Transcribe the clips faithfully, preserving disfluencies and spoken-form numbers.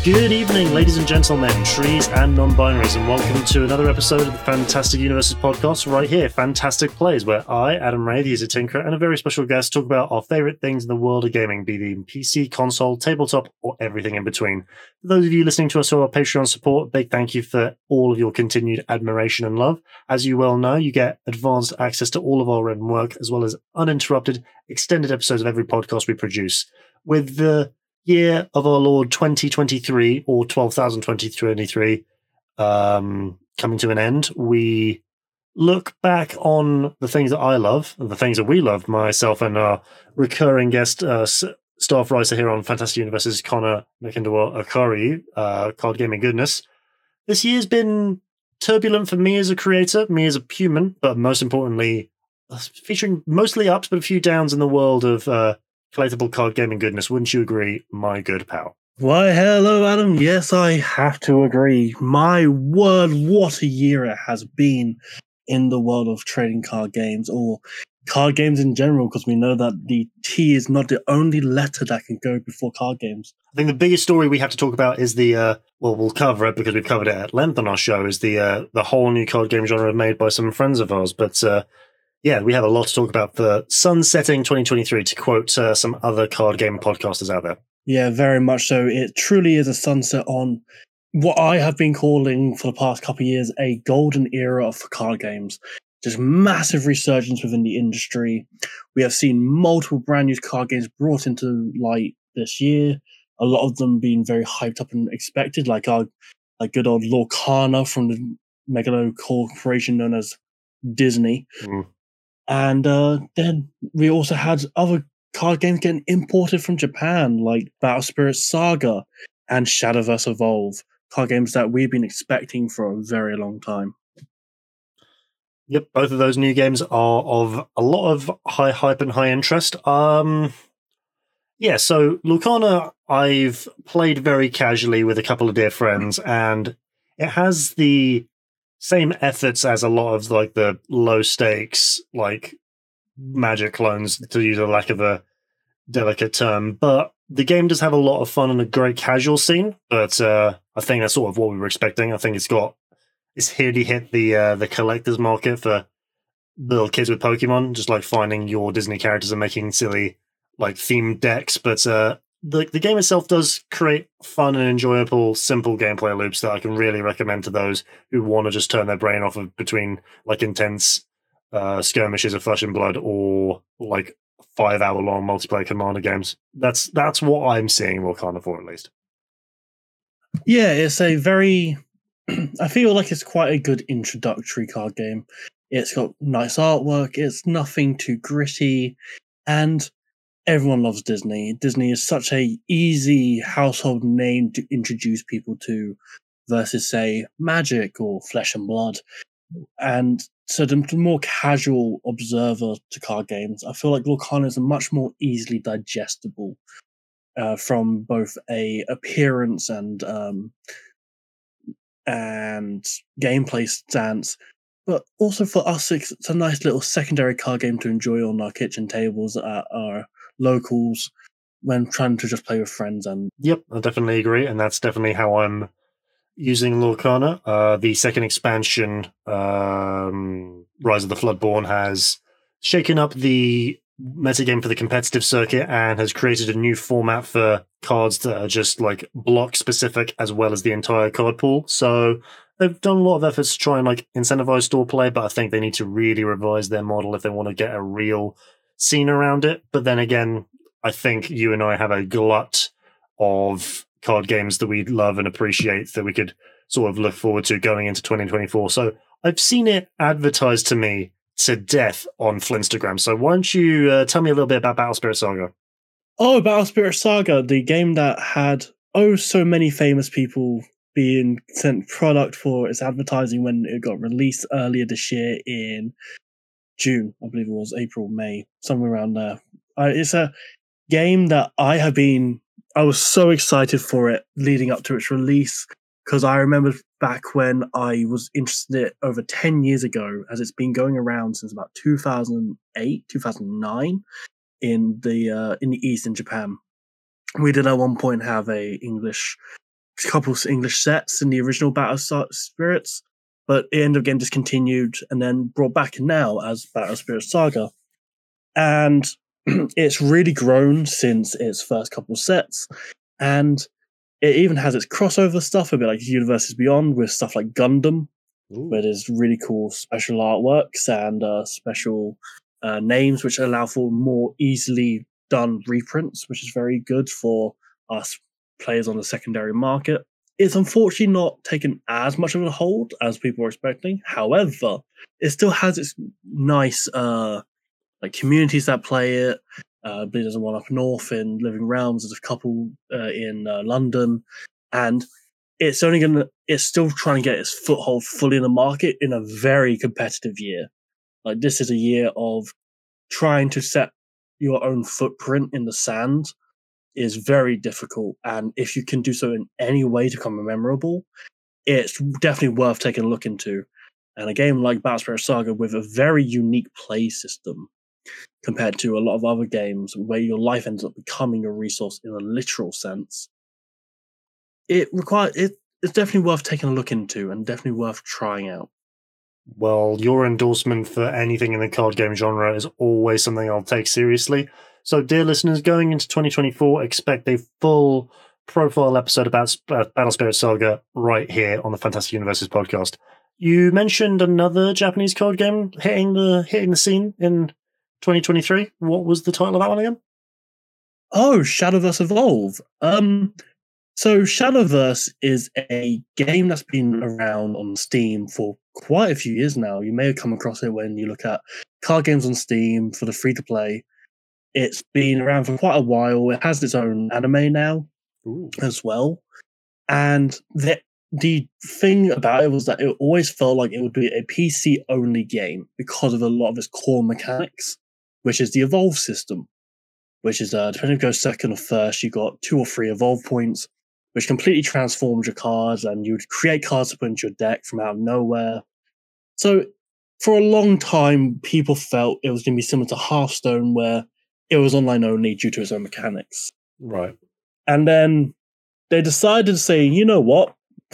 Good evening, ladies and gentlemen, trees and non-binaries, and welcome to another episode of the Fantastic Universes podcast right here, Fantastic Plays, where I, Adam Ray, the Easy Tinker, and a very special guest talk about our favourite things in the world of gaming, be they P C, console, tabletop, or everything in between. For those of you listening to us through our Patreon support, big thank you for all of your continued admiration and love. As you well know, you get advanced access to all of our written work, as well as uninterrupted, extended episodes of every podcast we produce. With the year of our Lord twenty twenty-three, or twelve thousand twenty twenty-three, um, coming to an end, we look back on the things that I love, and the things that we love, myself and our recurring guest, uh, staff writer here on Fantastic Universes, Connor McIndoe Akari, uh, Card Gaming Goodness. This year's been turbulent for me as a creator, me as a human, but most importantly, featuring mostly ups, but a few downs in the world of uh, collectible card gaming goodness. Wouldn't you agree, my good pal? Why, hello, Adam. Yes, I have to agree. My word, what a year it has been in the world of trading card games, or card games in general, because we know that the T is not the only letter that can go before card games. I think the biggest story we have to talk about is the, uh, well, we'll cover it because we've covered it at length on our show, is the uh, the whole new card game genre made by some friends of ours. But uh, yeah, we have a lot to talk about for sunsetting twenty twenty-three, to quote uh, some other card game podcasters out there. Yeah, very much so. It truly is a sunset on what I have been calling for the past couple of years a golden era for card games. Just massive resurgence within the industry. We have seen multiple brand new card games brought into light this year. A lot of them being very hyped up and expected, like our like good old Lorcana from the Megalo Corporation known as Disney. Mm. And uh, then we also had other card games getting imported from Japan, like Battle Spirit Saga and Shadowverse Evolve, card games that we've been expecting for a very long time. Yep, both of those new games are of a lot of high hype and high interest. Um, yeah, so Lorcana, I've played very casually with a couple of dear friends, and it has the same efforts as a lot of like the low stakes, like Magic clones, to use a lack of a delicate term. But the game does have a lot of fun and a great casual scene. But uh, I think that's sort of what we were expecting. I think it's got it's really hit the uh, the collector's market for little kids with Pokemon, just like finding your Disney characters and making silly like themed decks. But uh, the the game itself does create fun and enjoyable, simple gameplay loops that I can really recommend to those who want to just turn their brain off of between like intense uh, skirmishes of flesh and blood or like five hour long multiplayer Commander games. That's that's what I'm seeing Lorcana for, at least. Yeah, it's a very. I feel like it's quite a good introductory card game. It's got nice artwork. It's nothing too gritty, and everyone loves Disney. Disney is such a easy household name to introduce people to versus, say, Magic or Flesh and Blood. And so the more casual observer to card games, I feel like Lorcana is much more easily digestible uh, from both a appearance and um, and gameplay stance. But also for us, it's a nice little secondary card game to enjoy on our kitchen tables at our locals when trying to just play with friends. And yep, I definitely agree, and that's definitely how I'm using Lorcana. Uh, the second expansion, um, Rise of the Floodborn, has shaken up the metagame for the competitive circuit and has created a new format for cards that are just like block specific as well as the entire card pool. So they've done a lot of efforts to try and like incentivize store play, but I think they need to really revise their model if they want to get a real scene around it. But then again, I think you and I have a glut of card games that we love and appreciate that we could sort of look forward to going into twenty twenty-four. So I've seen it advertised to me to death on Flinstagram. So why don't you uh, tell me a little bit about Battle Spirit Saga? Oh, Battle Spirit Saga, the game that had oh so many famous people being sent product for its advertising when it got released earlier this year in June, I believe it was April, May, somewhere around there. Uh, it's a game that I have been, I was so excited for it leading up to its release, because I remember back when I was interested in it over ten years ago, as it's been going around since about two thousand eight, two thousand nine in the uh, in the East in Japan. We did at one point have a English couple of English sets in the original Battle Spirits, but it ended up getting discontinued and then brought back now as Battle Spirit Saga. And it's really grown since its first couple of sets, and it even has its crossover stuff, a bit like Universes Beyond, with stuff like Gundam, Ooh. Where there's really cool special artworks and uh, special uh, names which allow for more easily done reprints, which is very good for us players on the secondary market. It's unfortunately not taken as much of a hold as people were expecting. However, it still has its nice uh, like communities that play it. Uh, I believe there's one up north in Living Realms. There's a couple uh, in uh, London, and it's only gonna. It's still trying to get its foothold fully in the market in a very competitive year. Like this is a year of trying to set your own footprint in the sand is very difficult, and if you can do so in any way to become memorable, it's definitely worth taking a look into. And a game like Battle Spirit Saga with a very unique play system compared to a lot of other games where your life ends up becoming a resource in a literal sense, it requires it, it's definitely worth taking a look into and definitely worth trying out. Well, your endorsement for anything in the card game genre is always something I'll take seriously. So, dear listeners, going into twenty twenty-four, expect a full profile episode about Battle Spirit Saga right here on the Fantastic Universes podcast. You mentioned another Japanese card game hitting the hitting the scene in twenty twenty-three. What was the title of that one again? Oh, Shadowverse Evolve. Um, so Shadowverse is a game that's been around on Steam for quite a few years now. You may have come across it when you look at card games on Steam for the free-to-play. It's been around for quite a while. It has its own anime now Ooh. As well. And the, the thing about it was that it always felt like it would be a P C-only game because of a lot of its core mechanics, which is the evolve system, which is, uh, depending if you go second or first, you got two or three evolve points, which completely transforms your cards, and you would create cards to put into your deck from out of nowhere. So for a long time, people felt it was going to be similar to Hearthstone, where it was online only due to its own mechanics. Right. And then they decided to say, you know what?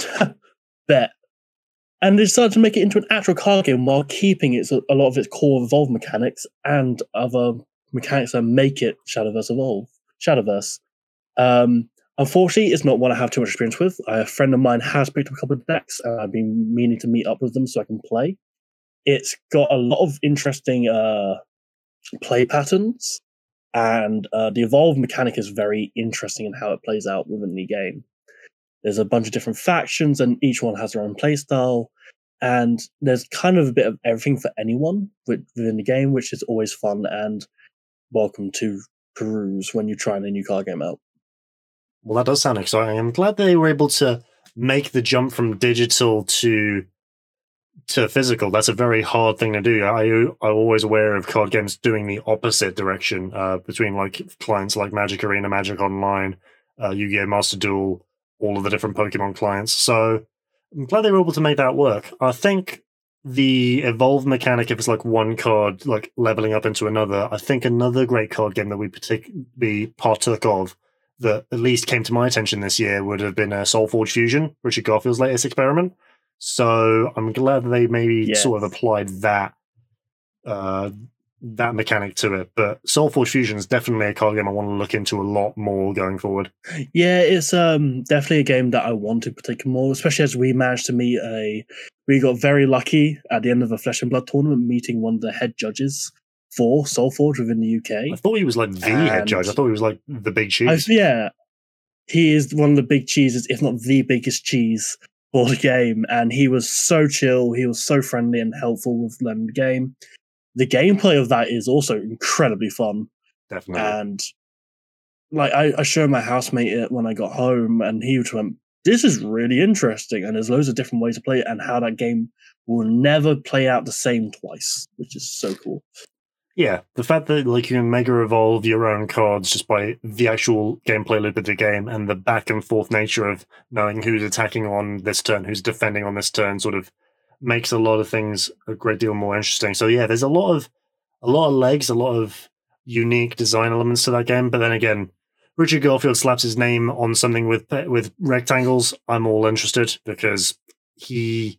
Bet. And they decided to make it into an actual card game while keeping its, a lot of its core Evolve mechanics and other mechanics that make it Shadowverse Evolve. Shadowverse. Um, unfortunately, it's not one I have too much experience with. A friend of mine has picked up a couple of decks, and I've been meaning to meet up with them so I can play. It's got a lot of interesting uh, play patterns, and uh, the Evolve mechanic is very interesting in how it plays out within the game. There's a bunch of different factions, and each one has their own playstyle. And there's kind of a bit of everything for anyone within the game, which is always fun and welcome to peruse when you're trying a new card game out. Well, that does sound exciting. I'm glad they were able to make the jump from digital to to physical. That's a very hard thing to do. I, I'm always aware of card games doing the opposite direction uh, between like clients like Magic Arena, Magic Online, uh, Yu-Gi-Oh! Master Duel, all of the different Pokemon clients. So I'm glad they were able to make that work. I think the Evolve mechanic, if it's like one card like leveling up into another, I think another great card game that we particularly partook of that at least came to my attention this year would have been a Soulforge Fusion, Richard Garfield's latest experiment. So I'm glad they maybe yes. sort of applied that uh, that mechanic to it. But Soulforge Fusion is definitely a card game I want to look into a lot more going forward. Yeah, it's um, definitely a game that I want to partake more, especially as we managed to meet a... We got very lucky at the end of a Flesh and Blood tournament meeting one of the head judges for Soulforge within the U K. I thought he was like the and head judge. I thought he was like the big cheese. I, yeah, he is one of the big cheeses, if not the biggest cheese for the game. And he was so chill. He was so friendly and helpful with learning the game. The gameplay of that is also incredibly fun. Definitely. And like I, I showed my housemate it when I got home, and he went, "This is really interesting." And there's loads of different ways to play it, and how that game will never play out the same twice, which is so cool. Yeah, the fact that like you can mega evolve your own cards just by the actual gameplay loop of the game, and the back and forth nature of knowing who's attacking on this turn, who's defending on this turn, sort of makes a lot of things a great deal more interesting. So yeah, there's a lot of a lot of legs, a lot of unique design elements to that game. But then again, Richard Garfield slaps his name on something with with rectangles, I'm all interested because he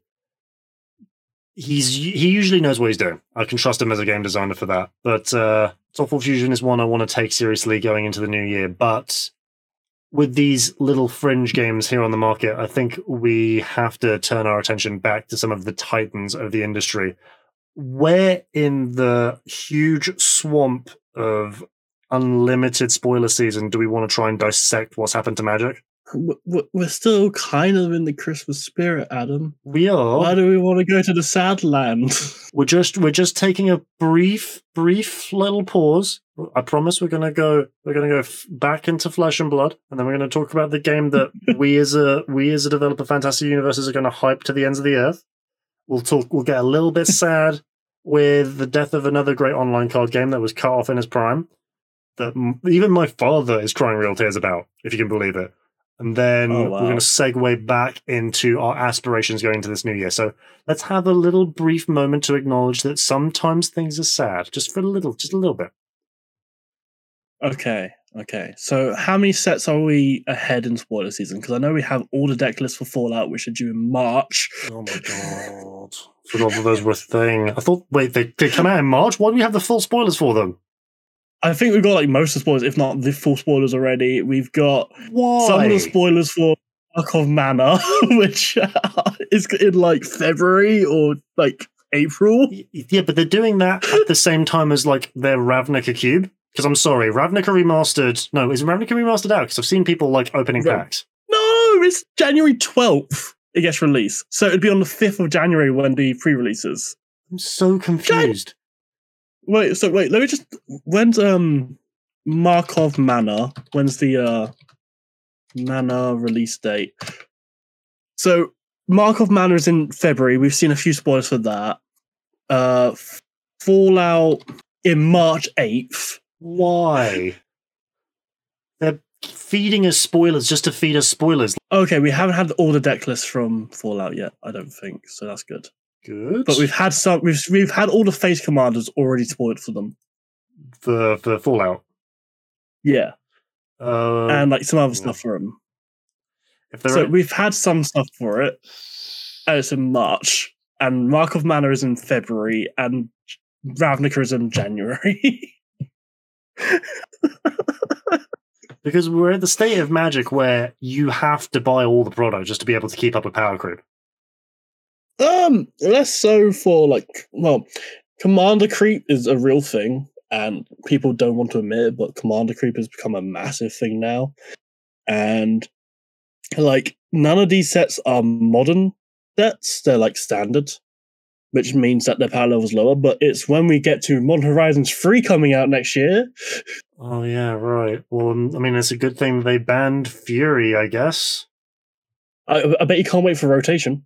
he's he usually knows what he's doing. I can trust him as a game designer for that. But uh, Softball Fusion is one I want to take seriously going into the new year. But with these little fringe games here on the market, I think we have to turn our attention back to some of the titans of the industry. Where in the huge swamp of unlimited spoiler season do we want to try and dissect what's happened to Magic? We're still kind of in the Christmas spirit, Adam. We are. Why do we want to go to the sad land? We're just we're just taking a brief, brief little pause. I promise we're gonna go we're gonna go f- back into Flesh and Blood, and then we're gonna talk about the game that we as a we as a developer, Fantastic Universes, are gonna hype to the ends of the earth. We'll talk. We'll get a little bit sad with the death of another great online card game that was cut off in its prime, that m- even my father is crying real tears about, if you can believe it. And then oh, wow. we're going to segue back into our aspirations going into this new year. So let's have a little brief moment to acknowledge that sometimes things are sad, just for a little, just a little bit. Okay, okay. So how many sets are we ahead in spoiler season? Because I know we have all the deck lists for Fallout, which are due in March. Oh my god. Forgot that those were a thing. I thought, wait, they, they come out in March? Why do we have the full spoilers for them? I think we've got like most of the spoilers, if not the full spoilers already. We've got Why? some of the spoilers for Markov Manor, which uh, is in like February or like April. Yeah, but they're doing that at the same time as like their Ravnica Cube. Because I'm sorry, Ravnica Remastered. No, is Ravnica Remastered out? Because I've seen people like opening Right. packs. No, it's January twelfth it gets released. So it'd be on the fifth of January when the pre-releases. I'm so confused. Wait, so wait, let me just... When's um Markov Manor? When's the uh Manor release date? So Markov Manor is in February. We've seen a few spoilers for that. Uh Fallout in March eighth. Why? They're feeding us spoilers just to feed us spoilers. Okay, we haven't had all the deck lists from Fallout yet, I don't think, so that's good. Good. But we've had some. We've we've had all the face commanders already spoiled for them. For, for Fallout. Yeah, Uh, and like some other stuff for them. if they're So we've had some stuff for it. And it's in March, and Markov Manor is in February, and Ravnica is in January. Because we're at the state of Magic where you have to buy all the product just to be able to keep up with power creep. um, less so for like, well, commander creep is a real thing, and people don't want to admit it, but commander creep has become a massive thing now. And like, none of these sets are modern sets; they're like standard, which means that their power level is lower. But it's when we get to Modern Horizons three coming out next year. Oh, yeah, right. Well, I mean, it's a good thing they banned Fury, I guess. I, I bet you can't wait for rotation.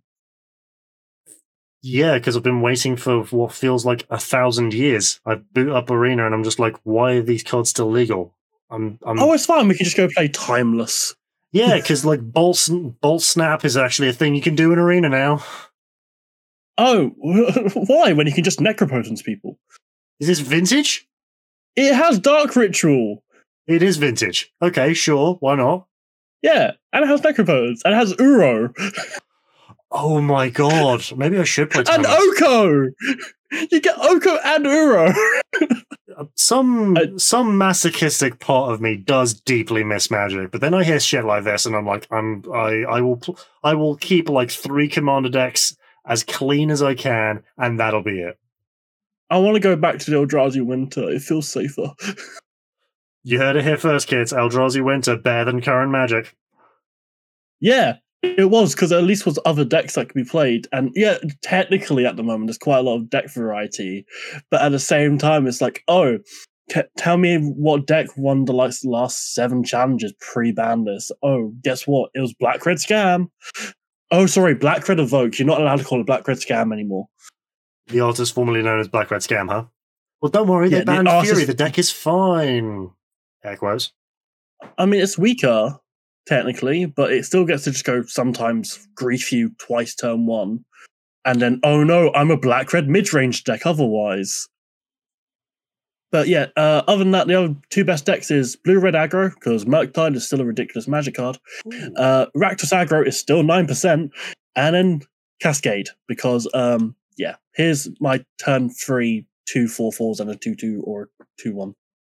Yeah, because I've been waiting for what feels like a thousand years. I boot up Arena and I'm just like, why are these cards still legal? I'm, I'm Oh, it's fine. We can just go play Timeless. yeah, because like Bolt Bolt Snap is actually a thing you can do in Arena now. Oh, why? When you can just Necropotence people. Is this vintage? It has Dark Ritual. It is vintage. Okay, sure, why not? Yeah, and it has Necropotence. And it has Uro. Oh my god, maybe I should play And Timeless. Oko! You get Oko and Uro. Some I- some masochistic part of me does deeply miss Magic, but then I hear shit like this, and I'm like, I'm I I will pl- I will keep like three commander decks as clean as I can, and that'll be it. I want to go back to the Eldrazi Winter. It feels safer. You heard it here first, kids. Eldrazi Winter better than current Magic. Yeah, it was, because at least was other decks that could be played. And yeah, technically at the moment, there's quite a lot of deck variety. But at the same time, it's like, oh, t- tell me what deck won the like, last seven challenges pre-ban this. Oh, guess what? It was Black Red Scam. Oh, sorry, Black Red Evoke. You're not allowed to call it Black Red Scam anymore. The artist formerly known as Black Red Scam, huh? Well, don't worry, Yeah, they the banned artist- Fury. The deck is fine. Air quotes. I mean, it's weaker, technically, but it still gets to just go sometimes grief you twice turn one. And then, oh no, I'm a Black Red mid-range deck otherwise. But yeah, uh, other than that, the other two best decks is Blue Red Aggro, because Murktide is still a ridiculous Magic card. Uh, Rakdos Aggro is still nine percent. And then Cascade, because, um, yeah, here's my turn three, two four fours and a two two or two one.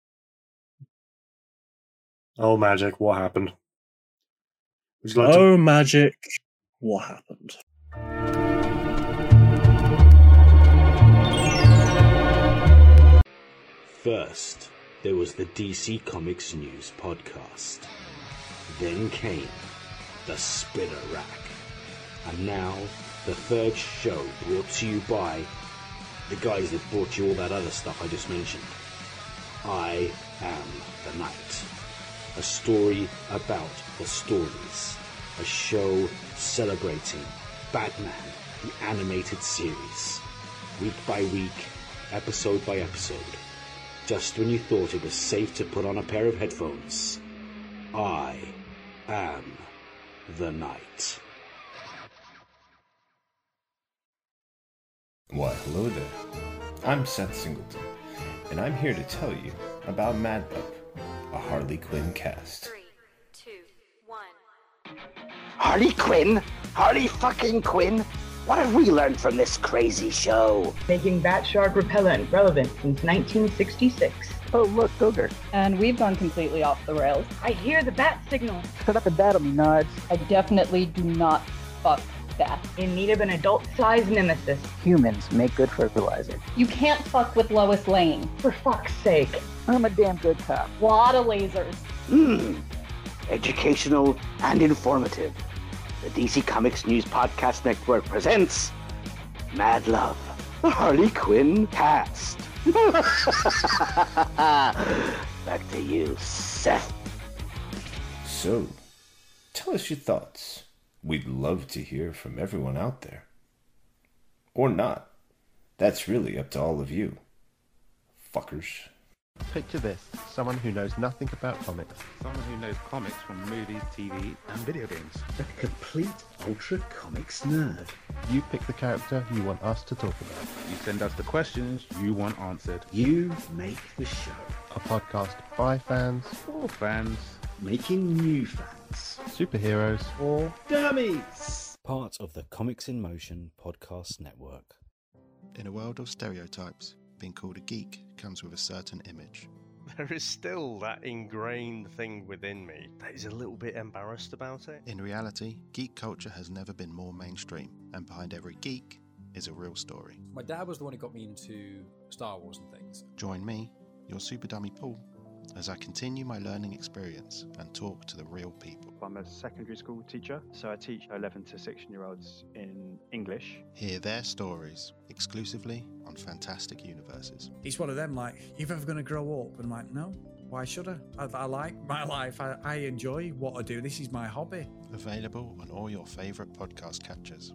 Oh, Magic, what happened? Would you like oh, to- Magic, what happened? First, there was the D C Comics News podcast. Then came the Spinner Rack. And now, the third show brought to you by the guys that brought you all that other stuff I just mentioned. I Am the Night. A story about the stories. A show celebrating Batman, the animated series. Week by week, episode by episode. Just when you thought it was safe to put on a pair of headphones, I am the Night. Why, hello there. I'm Seth Singleton, and I'm here to tell you about Mad Pup, a Harley Quinn cast. Three, two, one. Harley Quinn? Harley fucking Quinn? What have we learned from this crazy show? Making bat shark repellent relevant since nineteen sixty-six. Oh, look, Booger. And we've gone completely off the rails. I hear the bat signal. Shut up and battle me, Nods. I definitely do not fuck bats. In need of an adult-sized nemesis. Humans make good fertilizer. You can't fuck with Lois Lane. For fuck's sake. I'm a damn good cop. Lot of lasers. Mmm. Educational and informative. The D C Comics News Podcast Network presents Mad Love, the Harley Quinn cast. Back to you, Seth. So, tell us your thoughts. We'd love to hear from everyone out there. Or not. That's really up to all of you. Fuckers. Picture this, someone who knows nothing about comics. Someone who knows comics from movies, T V, and video games. A complete ultra comics nerd. You pick the character you want us to talk about. You send us the questions you want answered. You make the show. A podcast by fans, For fans. Making new fans. superheroes, Or dummies. Part of the Comics in Motion podcast network. In a world of stereotypes, being called a geek comes with a certain image. There is still that ingrained thing within me that is a little bit embarrassed about it. In reality, geek culture has never been more mainstream, and behind every geek is a real story. My dad was the one who got me into Star Wars and things. Join me, your super dummy Paul, as I continue my learning experience and talk to the real people. I'm a secondary school teacher, so I teach eleven to sixteen year olds in English. Hear their stories exclusively on Fantastic Universes. It's one of them, like, you're ever going to grow up? And I'm like, no, why should I? I, I like my life. I, I enjoy what I do. This is my hobby. Available on all your favourite podcast catchers.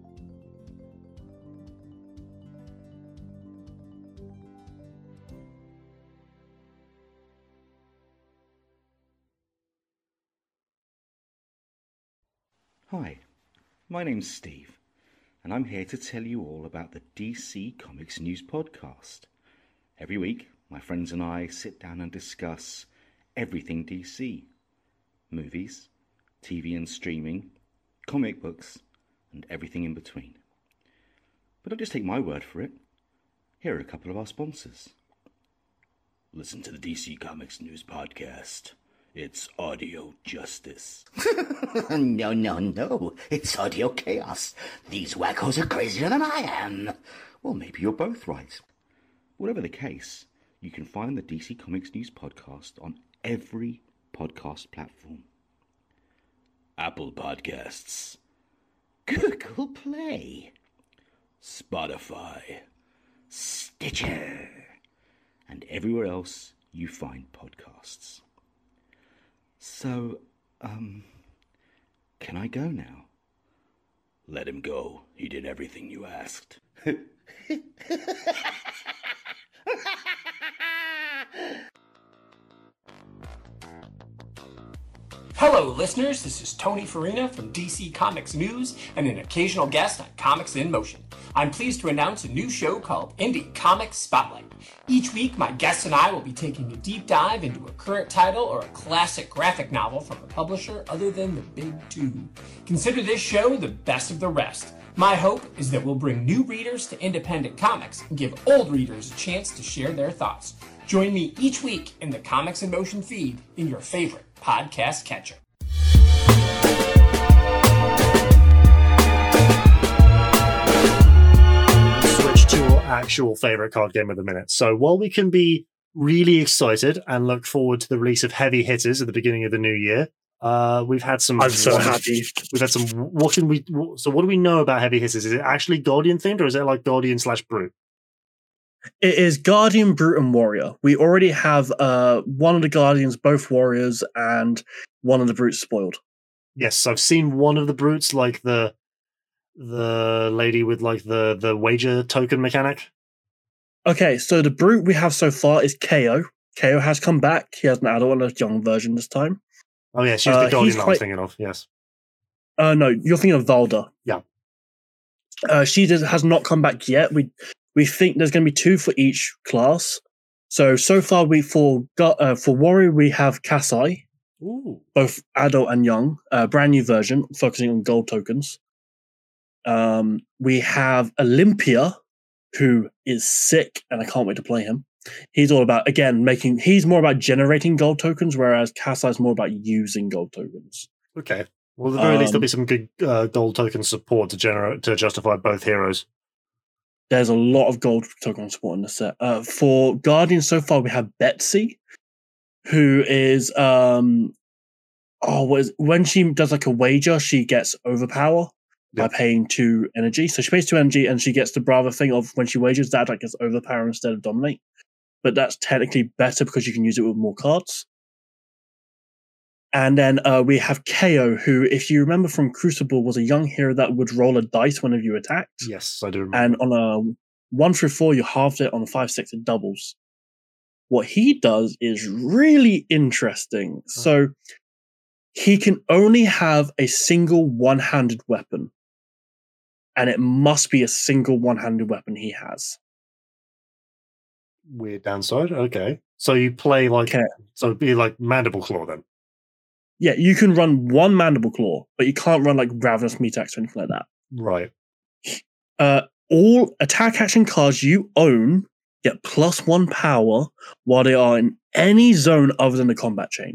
Hi, my name's Steve, and I'm here to tell you all about the D C Comics News podcast. Every week, my friends and I sit down and discuss everything D C. Movies, T V and streaming, comic books, and everything in between. But don't just take my word for it. Here are a couple of our sponsors. Listen to the D C Comics News podcast. It's audio justice. No, no, no. It's audio chaos. These wackos are crazier than I am. Well, maybe you're both right. Whatever the case, you can find the D C Comics News podcast on every podcast platform. Apple Podcasts, Google Play, Spotify, Stitcher, and everywhere else you find podcasts. So, um, can I go now? Let him go. He did everything you asked. Hello, listeners. This is Tony Farina from D C Comics News and an occasional guest on Comics in Motion. I'm pleased to announce a new show called Indie Comics Spotlight. Each week, my guests and I will be taking a deep dive into a current title or a classic graphic novel from a publisher other than the big two. Consider this show the best of the rest. My hope is that we'll bring new readers to independent comics and give old readers a chance to share their thoughts. Join me each week in the Comics in Motion feed in your favorite podcast catcher. Switch to our actual favorite card game of the minute. So while we can be really excited and look forward to the release of Heavy Hitters at the beginning of the new year, uh, we've had some. I'm so happy. We've had some. What can we? So what do we know about Heavy Hitters? Is it actually Guardian themed, or is it like Guardian slash Brute? It is Guardian, Brute, and Warrior. We already have uh, one of the Guardians, both Warriors, and one of the Brutes spoiled. Yes, I've seen one of the Brutes, like the the lady with like the the wager token mechanic. Okay, so the Brute we have so far is K O. K O has come back. He has an adult and a young version this time. Oh yeah, she's Uh, the Guardian he's that I quite- was thinking of. Yes. Uh, no, you're thinking of Valda. Yeah. Uh, she does, has not come back yet. We we think there's going to be two for each class. So so far we for Gu- uh, for Warrior we have Kasai, Ooh. both adult and young, uh, brand new version focusing on gold tokens. Um, we have Olympia, who is sick, and I can't wait to play him. He's all about again making. He's more about generating gold tokens, whereas Kasai is more about using gold tokens. Okay. Well, at the very least, there'll Um, be some good uh, gold token support to generate to justify both heroes. There's a lot of gold token support in the set. Uh, for Guardians, so far we have Betsy, who is um oh what is when she does like a wager, she gets overpower by paying two energy. So she pays two energy and she gets the Bravo thing of when she wagers that like gets overpower instead of dominate. But that's technically better because you can use it with more cards. And then uh, we have K O, who, if you remember from Crucible, was a young hero that would roll a dice whenever you attacked. Yes, I do remember. And on a one through four, you halved it. On a five, six, it doubles. What he does is really interesting. So he can only have a single one-handed weapon. And it must be a single one-handed weapon he has. Weird downside. Okay. So you play like so it'd be like Mandible Claw then. Yeah, you can run one Mandible Claw, but you can't run like Ravenous Metax or anything like that. Right. Uh, all attack action cards you own get plus one power while they are in any zone other than the combat chain.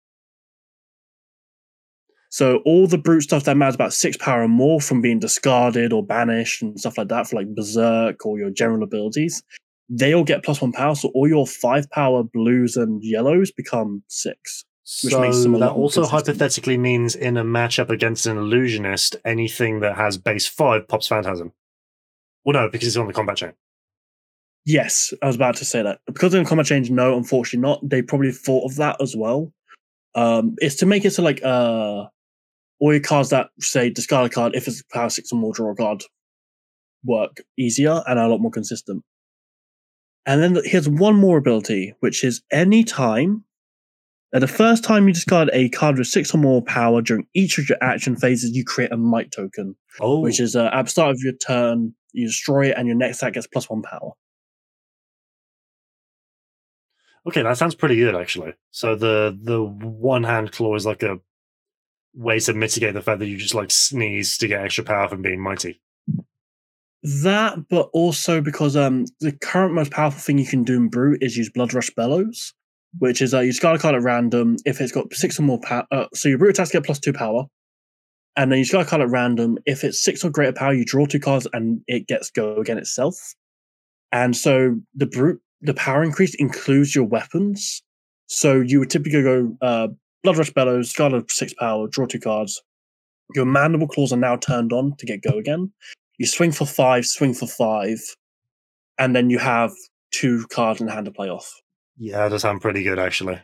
So all the brute stuff that matters about six power or more from being discarded or banished and stuff like that for like Berserk or your general abilities, they all get plus one power. So all your five power blues and yellows become six. Which So makes them a that lot more also consistent. hypothetically means in a matchup against an illusionist, anything that has base five pops Phantasm. Well, no, because it's on the combat chain. Yes, I was about to say that. Because in combat change, no, unfortunately not. They probably thought of that as well. Um, it's to make it so like uh, all your cards that say discard a card if it's power six or more, draw a card work easier and are a lot more consistent. And then here's one more ability, which is any time. Now, the first time you discard a card with six or more power during each of your action phases, you create a might token. Oh. Which is uh, at the start of your turn, you destroy it, and your next attack gets plus one power. Okay, that sounds pretty good actually. So the the one hand claw is like a way to mitigate the fact that you just like sneeze to get extra power from being mighty. That, but also because um the current most powerful thing you can do in Brute is use Blood Rush Bellows, which is uh, you discard a card at random if it's got six or more power. Uh, so your Brute attacks get plus two power, and then you discard a card at random. If it's six or greater power, you draw two cards and it gets go again itself. And so the Brute, the power increase includes your weapons. So you would typically go uh, Blood Rush Bellows, discard a six power, draw two cards. Your Mandible Claws are now turned on to get go again. You swing for five, swing for five, and then you have two cards in hand to play off. Yeah, that does sound pretty good actually.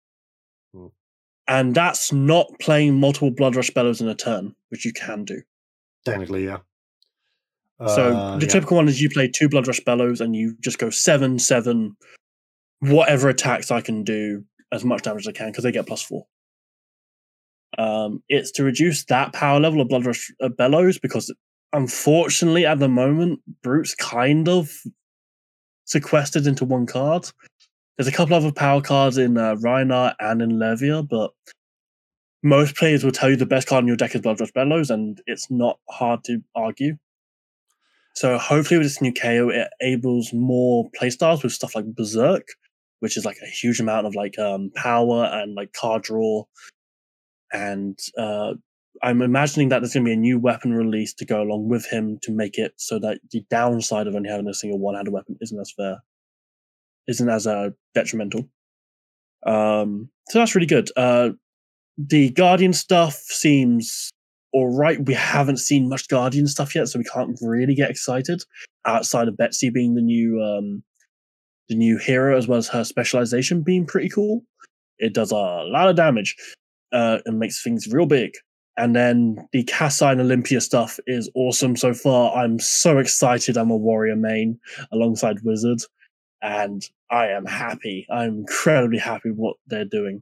And that's not playing multiple Blood Rush Bellows in a turn, which you can do. Technically, yeah. So Uh, the yeah. typical one is you play two Blood Rush Bellows and you just go seven, seven, whatever attacks I can do, as much damage as I can, because they get plus four. Um, it's to reduce that power level of Blood Rush uh, Bellows, because unfortunately, at the moment, Brute's kind of sequestered into one card. There's a couple other power cards in uh, Reinhardt and in Levia, but most players will tell you the best card in your deck is Blood Rush Bellows, and it's not hard to argue. So hopefully with this new K O, it enables more playstyles with stuff like Berserk, which is like a huge amount of like um, power and like card draw. And uh, I'm imagining that there's going to be a new weapon release to go along with him to make it so that the downside of only having a single one-handed weapon isn't as fair, isn't as uh, detrimental. Um, so that's really good. Uh, the Guardian stuff seems all right. We haven't seen much Guardian stuff yet, so we can't really get excited outside of Betsy being the new um, the new hero, as well as her specialization being pretty cool. It does a lot of damage uh, and makes things real big. And then the Cassine Olympia stuff is awesome so far. I'm so excited. I'm a warrior main alongside Wizard, and I am happy. I'm incredibly happy with what they're doing.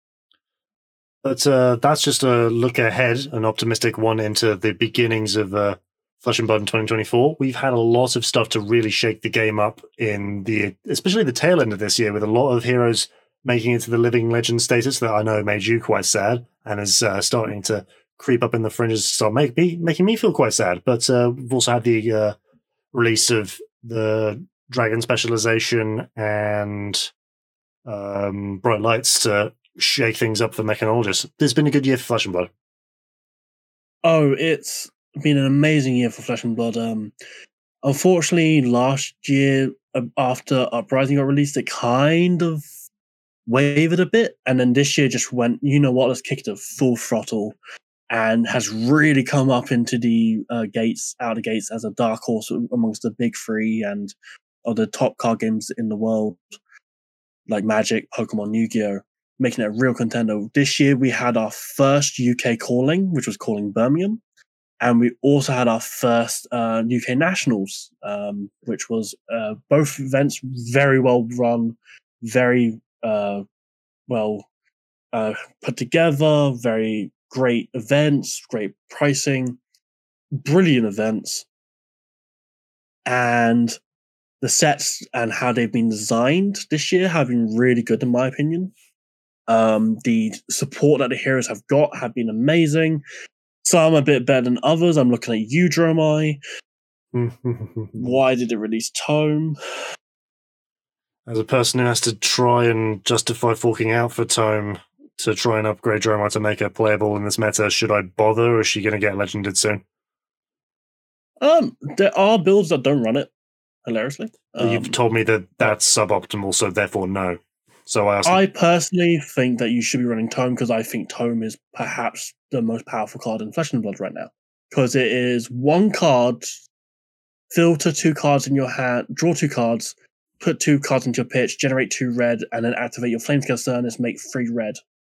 But uh, that's just a look ahead, an optimistic one into the beginnings of uh, Flesh and Blood in twenty twenty-four. We've had a lot of stuff to really shake the game up in the, especially the tail end of this year, with a lot of heroes making it to the living legend status that I know made you quite sad and is uh, starting to creep up in the fringes, start make me, making me feel quite sad. But uh, we've also had the uh, release of the Dragon specialization and um, Bright Lights to shake things up for mechanologists. There's been a good year for Flesh and Blood. Oh, it's been an amazing year for Flesh and Blood. Um, unfortunately, last year, uh, after Uprising got released, it kind of wavered a bit. And then this year just went, you know what, let's kick it to full throttle. And has really come up into the uh, gates, out of gates, as a dark horse amongst the big three and other top card games in the world, like Magic, Pokemon, Yu-Gi-Oh!, making it a real contender. This year we had our first U K calling, which was calling Birmingham. And we also had our first uh, U K Nationals, um, which was uh, both events very well run, very uh, well uh, put together, very great events, great pricing, brilliant events. And the sets and how they've been designed this year have been really good, in my opinion. Um, the support that the heroes have got have been amazing. Some a bit better than others. I'm looking at you, Dromai. Why did it release Tome? As a person who has to try and justify forking out for Tome to try and upgrade Dromai to make her playable in this meta, should I bother, or is she going to get legended soon? Um, there are builds that don't run it, hilariously. Um, You've told me that that's suboptimal, so therefore no. So I, asked I personally think that you should be running Tome because I think Tome is perhaps the most powerful card in Flesh and Blood right now. Because it is one card, filter two cards in your hand, draw two cards, put two cards into your pitch, generate two red, and then activate your Flamescale Sternus, make three red.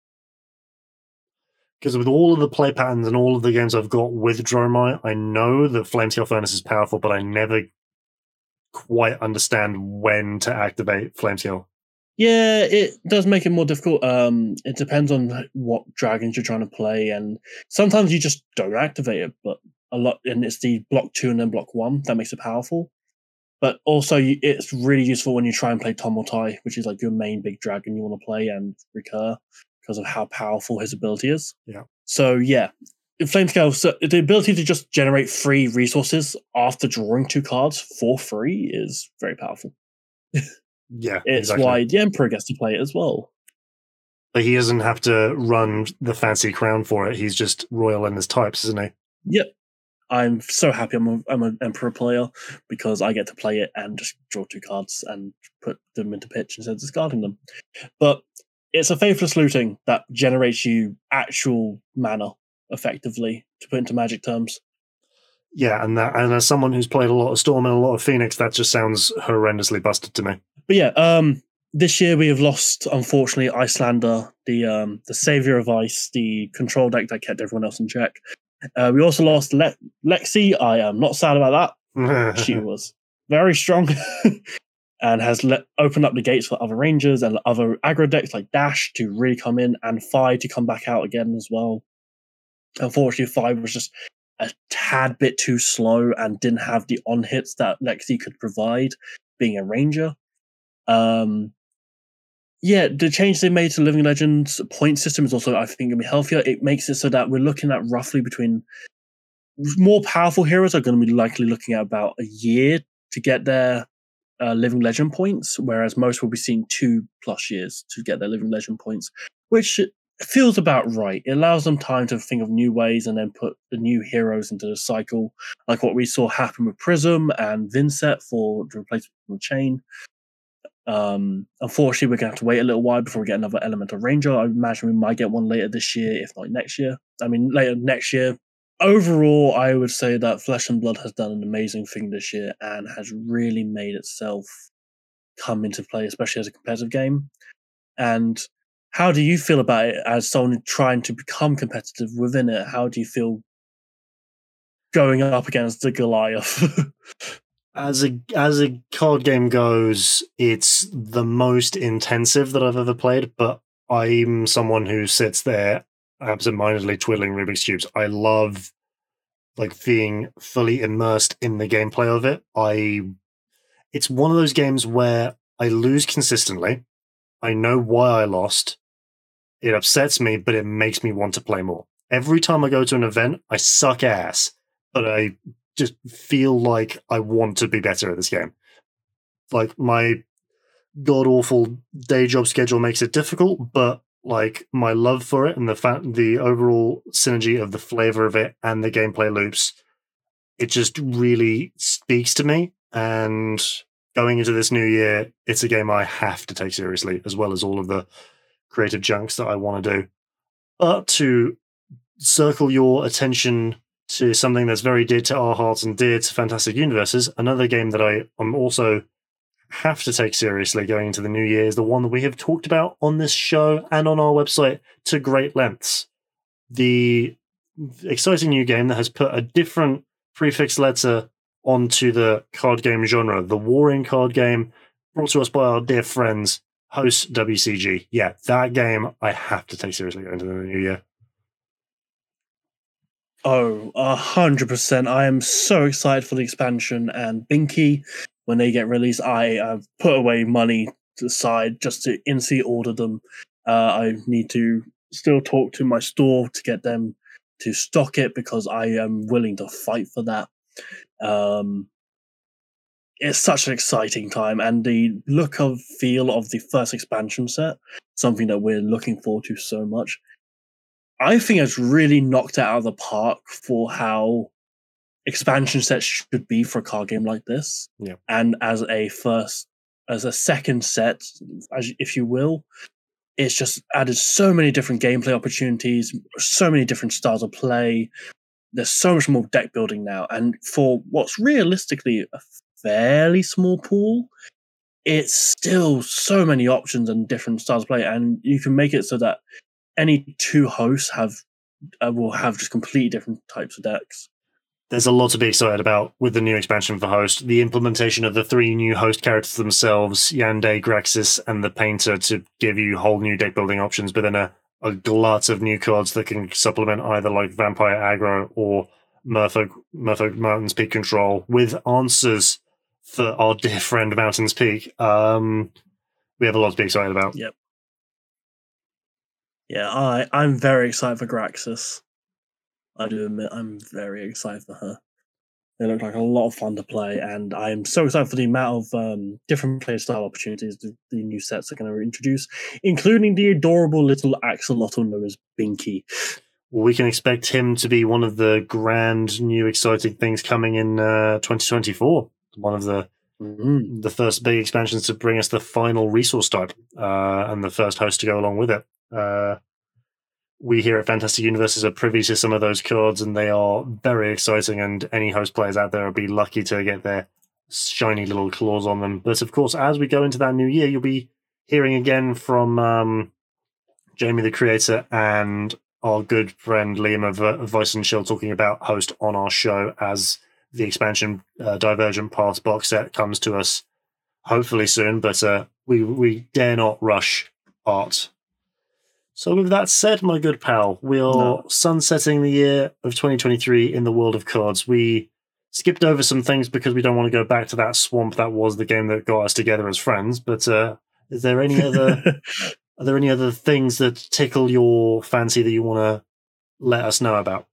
Because with all of the play patterns and all of the games I've got with Dromai, I know that Flamescale Furnace is powerful, but I never quite understand when to activate Flamescale. Yeah, it does make it more difficult. Um, it depends on what dragons you're trying to play, and sometimes you just don't activate it. But a lot, and it's the block two and then block one that makes it powerful. But also, you, it's really useful when you try and play Tomotai, which is like your main big dragon you want to play and recur because of how powerful his ability is. Yeah. So yeah, in Flamescale, so the ability to just generate free resources after drawing two cards for free is very powerful. Yeah, it's exactly. why the Emperor gets to play it as well. But he doesn't have to run the fancy crown for it. He's just royal in his types, isn't he? Yep. I'm so happy I'm a, I'm an Emperor player because I get to play it and just draw two cards and put them into pitch instead of discarding them. But it's a Faithless Looting that generates you actual mana, effectively, to put into Magic terms. Yeah, and that, and as someone who's played a lot of Storm and a lot of Phoenix, that just sounds horrendously busted to me. But yeah, um, this year we have lost, unfortunately, Icelander, the um, the savior of ice, the control deck that kept everyone else in check. Uh, we also lost Le- Lexi. I am not sad about that. She was very strong and has let, opened up the gates for other rangers and other aggro decks like Dash to really come in and Fi to come back out again as well. Unfortunately, Fi was just a tad bit too slow and didn't have the on hits that Lexi could provide, being a ranger. Um, yeah, the change they made to Living Legends point system is also, I think, going to be healthier. It makes it so that we're looking at roughly between more powerful heroes are going to be likely looking at about a year to get their uh, Living Legend points, whereas most will be seeing two plus years to get their Living Legend points, which feels about right. It allows them time to think of new ways and then put the new heroes into the cycle, like what we saw happen with Prism and Vincent for the replacement of Chain. Um, unfortunately, we're going to have to wait a little while before we get another Elemental Ranger. I imagine we might get one later this year, if not next year. I mean, later next year. Overall, I would say that Flesh and Blood has done an amazing thing this year and has really made itself come into play, especially as a competitive game. And how do you feel about it as someone trying to become competitive within it? How do you feel going up against the Goliath? As a as a card game goes, it's the most intensive that I've ever played, but I'm someone who sits there absentmindedly twiddling Rubik's Cubes. I love like being fully immersed in the gameplay of it. I it's one of those games where I lose consistently. I know why I lost. It upsets me, but it makes me want to play more. Every time I go to an event, I suck ass, but I just feel like I want to be better at this game. Like, my god-awful day job schedule makes it difficult, but like my love for it and the fa- the overall synergy of the flavor of it and the gameplay loops, it just really speaks to me. And going into this new year, it's a game I have to take seriously, as well as all of the creative junks that I want to do. But to circle your attention to something that's very dear to our hearts and dear to Fantastic Universes, another game that I am also have to take seriously going into the new year is the one that we have talked about on this show and on our website to great lengths. The exciting new game that has put a different prefix letter onto the card game genre, the warring card game, brought to us by our dear friends, Host W C G. Yeah, that game I have to take seriously going into the new year. Oh, a hundred percent. I am so excited for the expansion and Binky. When they get released, I have put away money to the side just to instantly order them. Uh, I need to still talk to my store to get them to stock it because I am willing to fight for that. Um, it's such an exciting time, and the look of feel of the first expansion set, something that we're looking forward to so much. I think it's really knocked it out of the park for how expansion sets should be for a card game like this. Yeah. And as a first, as a second set, as if you will, it's just added so many different gameplay opportunities, so many different styles of play. There's so much more deck building now. And for what's realistically a fairly small pool, it's still so many options and different styles of play. And you can make it so that any two hosts have uh, will have just completely different types of decks. There's a lot to be excited about with the new expansion for Host. The implementation of the three new host characters themselves, Yandere, Grexis, and the Painter, to give you whole new deck building options, but then a, a glut of new cards that can supplement either like Vampire Aggro or Merfolk, Merfolk Mountains Peak Control with answers for our dear friend Mountains Peak. Um, we have a lot to be excited about. Yep. Yeah, I, I'm very excited for Graxis. I do admit I'm very excited for her. They look like a lot of fun to play, and I'm so excited for the amount of um, different playstyle opportunities the, the new sets are going to introduce, including the adorable little axolotl known as Binky. We can expect him to be one of the grand new exciting things coming in uh, twenty twenty-four. One of the mm-hmm. the first big expansions to bring us the final resource type uh, and the first host to go along with it. Uh, we here at Fantastic Universes are privy to some of those cards, and they are very exciting, and any host players out there will be lucky to get their shiny little claws on them. But of course, as we go into that new year, you'll be hearing again from um, Jamie the Creator and our good friend Liam of, uh, of Vice and Shield talking about Host on our show as the expansion uh, Divergent Paths box set comes to us hopefully soon, but uh, we, we dare not rush art. So with that said, my good pal, we are No. sunsetting the year of twenty twenty-three in the world of cards. We skipped over some things because we don't want to go back to that swamp that was the game that got us together as friends. But uh, is there any other are there any other things that tickle your fancy that you want to let us know about?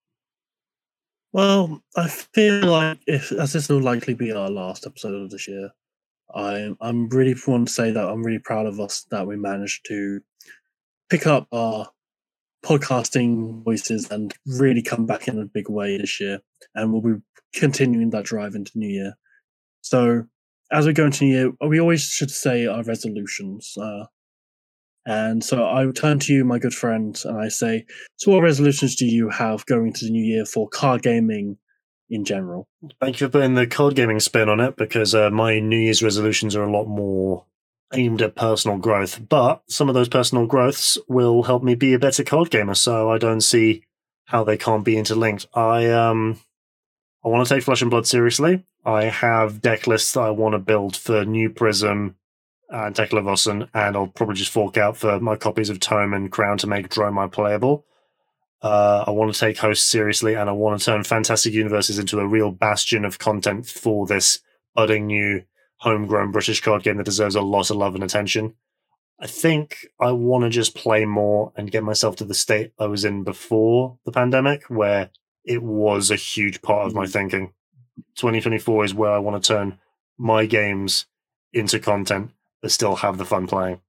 Well, I feel like if as this will likely be our last episode of this year, I I'm really want to say that I'm really proud of us that we managed to pick up our podcasting voices and really come back in a big way this year, and we'll be continuing that drive into New Year. So as we go into New Year, we always should say our resolutions. Uh, and so I turn to you, my good friend, and I say, so what resolutions do you have going into the New Year for card gaming in general? Thank you for putting the card gaming spin on it, because uh, my New Year's resolutions are a lot more aimed at personal growth, but some of those personal growths will help me be a better card gamer, so I don't see how they can't be interlinked. I um, I want to take Flesh and Blood seriously. I have deck lists that I want to build for New Prism and Tekla-Vossen, and I'll probably just fork out for my copies of Tome and Crown to make Dromai playable. Uh, I want to take Host seriously, and I want to turn Fantastic Universes into a real bastion of content for this budding new homegrown British card game that deserves a lot of love and attention. I think I want to just play more and get myself to the state I was in before the pandemic, where it was a huge part of my thinking. twenty twenty-four is where I want to turn my games into content but still have the fun playing.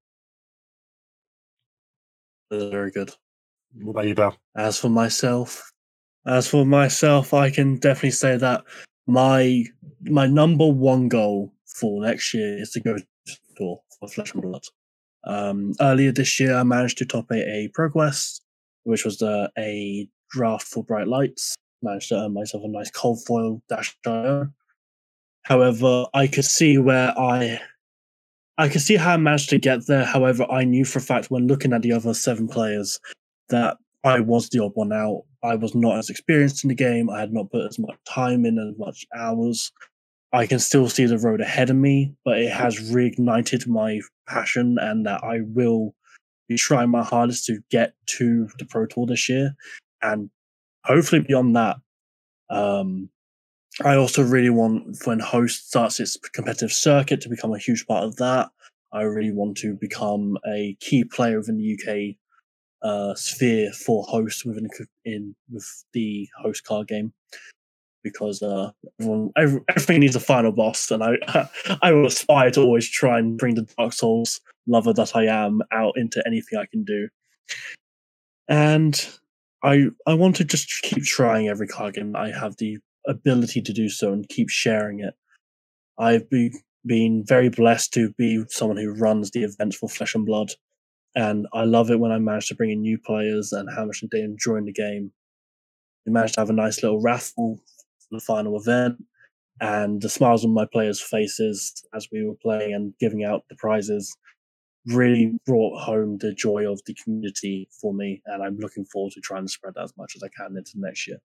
Very good. What about you, Belle? As for myself, as for myself, I can definitely say that my my number one goal for next year is to go to tour for Flesh and Blood. Um, earlier this year, I managed to top a, a ProQuest, which was uh, a draft for Bright Lights. Managed to earn myself a nice cold foil dash. However, I could see where I, I could see how I managed to get there. However, I knew for a fact when looking at the other seven players that I was the odd one out. I was not as experienced in the game. I had not put as much time in, as much hours. I can still see the road ahead of me, but it has reignited my passion, and that I will be trying my hardest to get to the Pro Tour this year. And hopefully beyond that, um, I also really want, when Host starts its competitive circuit, to become a huge part of that. I really want to become a key player within the U K uh, sphere for Host within in with the Host card game. Because uh, everyone, every, everything needs a final boss, and I I will aspire to always try and bring the Dark Souls lover that I am out into anything I can do. And I I want to just keep trying every card game. I have the ability to do so and keep sharing it. I've be, been very blessed to be someone who runs the events for Flesh and Blood, and I love it when I manage to bring in new players and how much they enjoy the game. We managed to have a nice little raffle the final event, and the smiles on my players' faces as we were playing and giving out the prizes really brought home the joy of the community for me, and I'm looking forward to trying to spread that as much as I can into next year.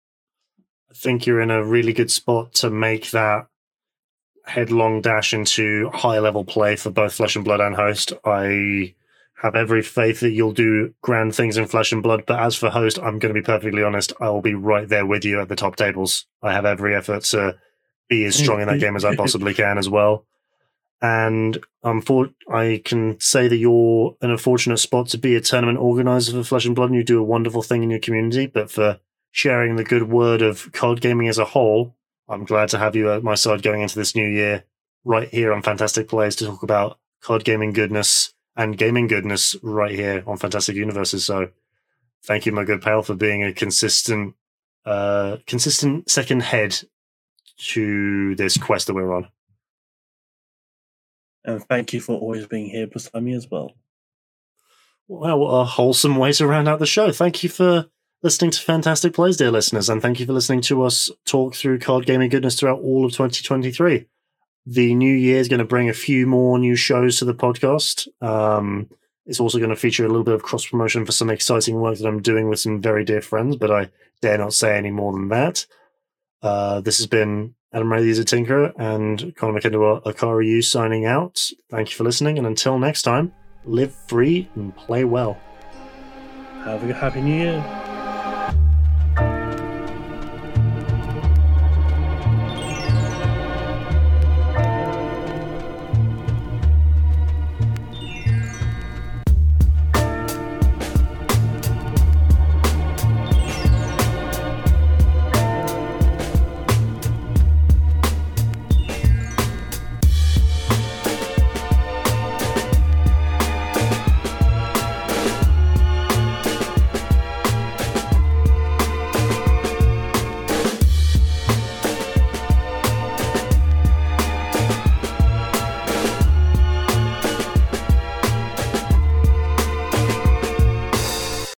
I think you're in a really good spot to make that headlong dash into high level play for both Flesh and Blood and Host. I have every faith that you'll do grand things in Flesh and Blood, but as for Host, I'm going to be perfectly honest, I will be right there with you at the top tables. I have every effort to be as strong in that game as I possibly can as well. And um, for, I can say that you're in a fortunate spot to be a tournament organizer for Flesh and Blood, and you do a wonderful thing in your community, but for sharing the good word of card gaming as a whole, I'm glad to have you at my side going into this new year, right here on Fantastic Plays, to talk about card gaming goodness and gaming goodness right here on Fantastic Universes. So thank you, my good pal, for being a consistent uh, consistent second head to this quest that we're on. And thank you for always being here beside me as well. Well, what a wholesome way to round out the show. Thank you for listening to Fantastic Plays, dear listeners, and thank you for listening to us talk through card gaming goodness throughout all of twenty twenty-three. The new year is going to bring a few more new shows to the podcast. Um, it's also going to feature a little bit of cross-promotion for some exciting work that I'm doing with some very dear friends, but I dare not say any more than that. Uh, this has been Adam Ray, the Tinkerer, and Conor McKendall Akari Yu signing out. Thank you for listening, and until next time, live free and play well. Have a happy new year.